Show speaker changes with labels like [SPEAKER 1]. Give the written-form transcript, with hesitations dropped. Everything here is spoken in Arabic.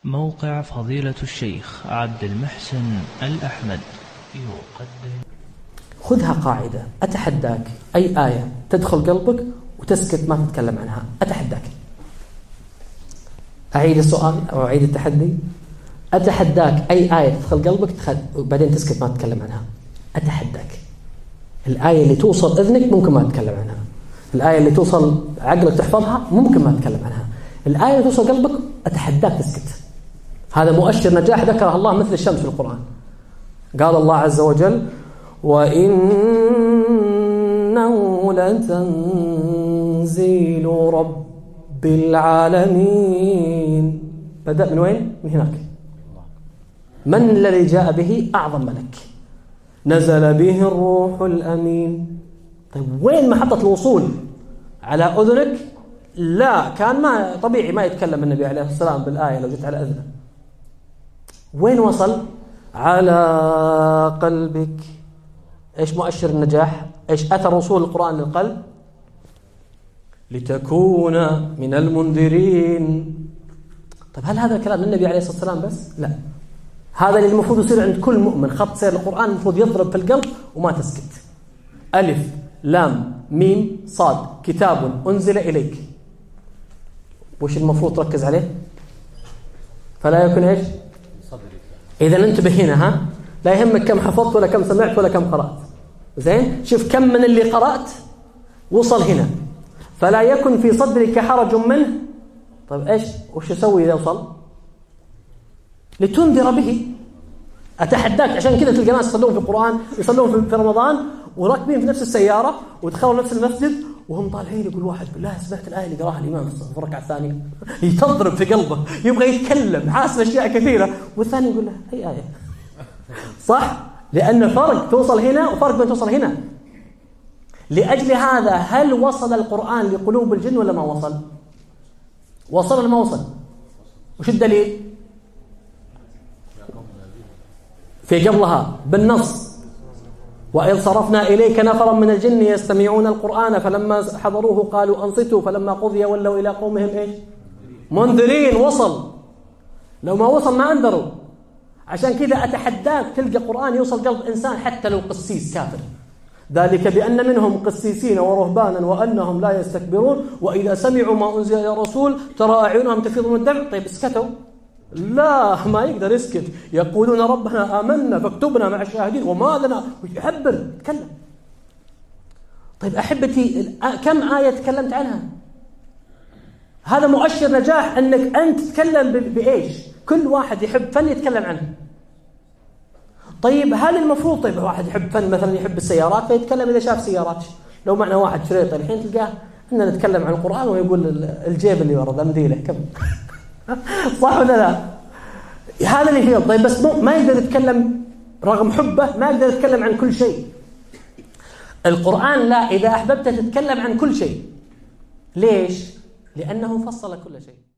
[SPEAKER 1] موقع فضيلة الشيخ عبد المحسن الأحمد يقدم.
[SPEAKER 2] خذها قاعدة، أتحداك أي آية تدخل قلبك وتسكت ما تتكلم عنها، أتحداك. أعيد السؤال أو أعيد التحدي. أتحداك أي آية تدخل قلبك وبعدين تسكت ما تتكلم عنها. أتحداك. الآية اللي توصل إذنك ممكن ما تتكلم عنها، الآية اللي توصل عقلك تحفظها ممكن ما تتكلم عنها، الآية اللي توصل قلبك أتحداك تسكت. هذا مؤشر نجاح ذكره الله مثل الشمس في القرآن. قال الله عز وجل: وإنه لتنزيل رب العالمين. بدأ من وين؟ من هناك. من الذي جاء به؟ أعظم ملك، نزل به الروح الأمين. طيب وين محطة الوصول؟ على أذنك؟ لا، كان ما طبيعي ما يتكلم النبي عليه السلام بالآية لو جت على أذنه. وين وصل؟ على قلبك. إيش مؤشر النجاح؟ إيش أثر وصول القرآن للقلب؟ لتكون من المنذرين. طيب هل هذا كلام النبي عليه الصلاة والسلام بس؟ لا، هذا اللي المفروض يصير عند كل مؤمن. خط سير القرآن المفروض يضرب في القلب وما تسكت. ألف لام ميم صاد، كتاب أنزل إليك. وش المفروض تركز عليه؟ فلا يكون إيش؟ إذا انتبه هنا، ها، لا يهمك كم حفظت ولا كم سمعت ولا كم قرأت. زين، شوف كم من اللي قرأت وصل هنا. فلا يكن في صدرك حرج منه. طيب إيش وش يسوي إذا وصل؟ لتنذر به. أتحداك. عشان كذا تلقى ناس يصلون في القرآن، يصلون في رمضان وراكبين في نفس السيارة ودخلوا نفس المسجد وهم طالعين، يقول واحد: بالله سمعت الآية اللي قراها الإمام في الركعة الثانية. يتضرب في قلبه، يبغى يتكلم، حاسس أشياء كثيرة، والثاني يقول له: أي آية؟ صح؟ لأن فرق توصل هنا وفرق بين توصل هنا. لأجل هذا هل وصل القرآن لقلوب الجن ولا ما وصل؟ وصل ولا ما وصل؟ وش الدليل؟ في قبلها بالنص: وإذ صرفنا إليك نفرا من الجن يستمعون القرآن فلما حضروه قالوا أنصتوا فلما قضي ولوا إلى قومهم إيش؟ منذرين. وصل. لو ما وصل ما أنذروا. عشان كذا أتحداك تلقى قرآن يوصل قلب إنسان حتى لو قسيس كافر. ذلك بأن منهم قسيسين ورهبانا وأنهم لا يستكبرون وإذا سمعوا ما أنزل إلى الرسول ترى أعينهم تفيض من الدمع. طيب اسكتوا؟ لا، ما يقدر يسكت. يقولون ربنا آمنا فاكتبنا مع الشاهدين وما لنا. يعبر، يتكلم. طيب أحبتي، كم آية تكلمت عنها؟ هذا مؤشر نجاح أنك أنت تتكلم بإيش؟ كل واحد يحب فن يتكلم عنه. طيب هل المفروض واحد يحب فن مثلا يحب السيارات فيتكلم إذا شاف سيارات؟ لو معنا واحد شريط الحين تلقاه إننا نتكلم عن القرآن ويقول الجيب اللي ورا منديله كم. صح ولا لا؟ هذا اللي فيه. طيب بس ما يقدر يتكلم رغم حبه، ما يقدر يتكلم عن كل شيء. القرآن لا، إذا أحببت تتكلم عن كل شيء. ليش؟ لأنه فصل كل شيء.